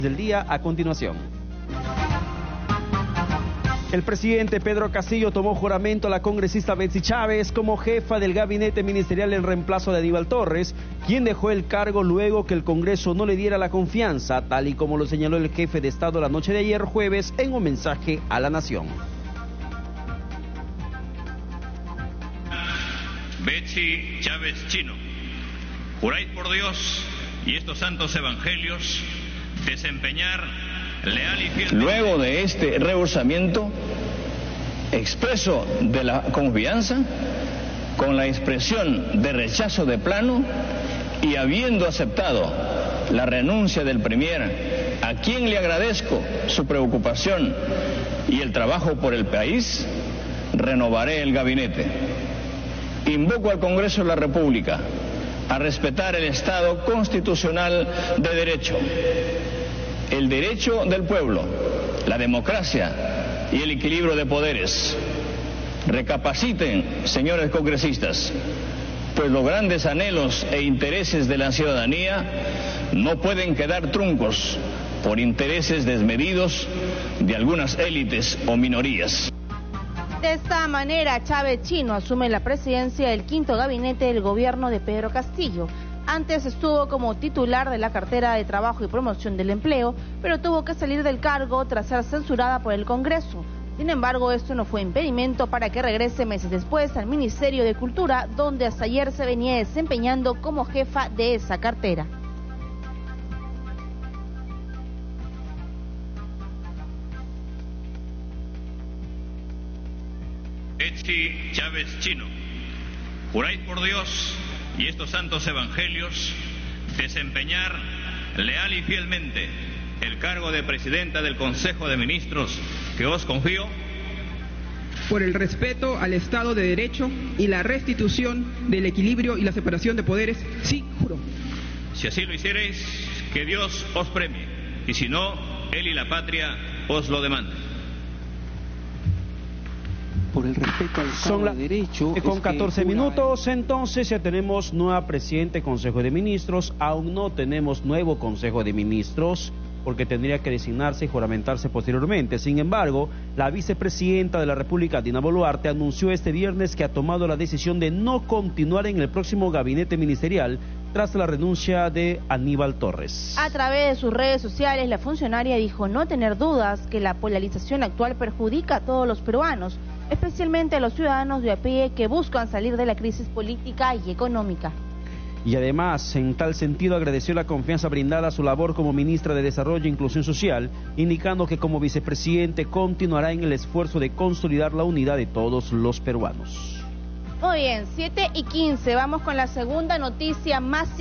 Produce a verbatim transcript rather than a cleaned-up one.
del día a continuación. El presidente Pedro Castillo tomó juramento a la congresista Betsy Chávez como jefa del gabinete ministerial en reemplazo de Aníbal Torres, quien dejó el cargo luego que el Congreso no le diera la confianza, tal y como lo señaló el jefe de Estado la noche de ayer jueves en un mensaje a la nación. Betsy Chávez Chino, juráis por Dios y estos santos evangelios desempeñar leal y fiel. Luego de este rehusamiento expreso de la confianza, con la expresión de rechazo de plano y habiendo aceptado la renuncia del Premier, a quien le agradezco su preocupación y el trabajo por el país, renovaré el gabinete. Invoco al Congreso de la República a respetar el Estado constitucional de derecho, el derecho del pueblo, la democracia y el equilibrio de poderes. Recapaciten, señores congresistas, pues los grandes anhelos e intereses de la ciudadanía no pueden quedar truncos por intereses desmedidos de algunas élites o minorías. De esta manera, Chávez Chino asume la presidencia del quinto gabinete del gobierno de Pedro Castillo. Antes estuvo como titular de la cartera de Trabajo y Promoción del Empleo, pero tuvo que salir del cargo tras ser censurada por el Congreso. Sin embargo, esto no fue impedimento para que regrese meses después al Ministerio de Cultura, donde hasta ayer se venía desempeñando como jefa de esa cartera. Betsy Chávez Chino, juráis por Dios y estos santos evangelios desempeñar leal y fielmente el cargo de presidenta del Consejo de Ministros que os confío. Por el respeto al Estado de Derecho y la restitución del equilibrio y la separación de poderes, sí, juro. Si así lo hiciereis, que Dios os premie, y si no, Él y la patria os lo demanden. Por el respeto al Estado Son la, de Derecho. Con catorce es que minutos, entonces ya tenemos nueva presidente del Consejo de Ministros. Aún no tenemos nuevo Consejo de Ministros, porque tendría que designarse y juramentarse posteriormente. Sin embargo, la vicepresidenta de la República, Dina Boluarte, anunció este viernes que ha tomado la decisión de no continuar en el próximo gabinete ministerial tras la renuncia de Aníbal Torres. A través de sus redes sociales, la funcionaria dijo no tener dudas que la polarización actual perjudica a todos los peruanos, especialmente a los ciudadanos de a pie que buscan salir de la crisis política y económica. Y además, en tal sentido, agradeció la confianza brindada a su labor como ministra de Desarrollo e Inclusión Social, indicando que como vicepresidente continuará en el esfuerzo de consolidar la unidad de todos los peruanos. Muy bien, siete y quince, vamos con la segunda noticia más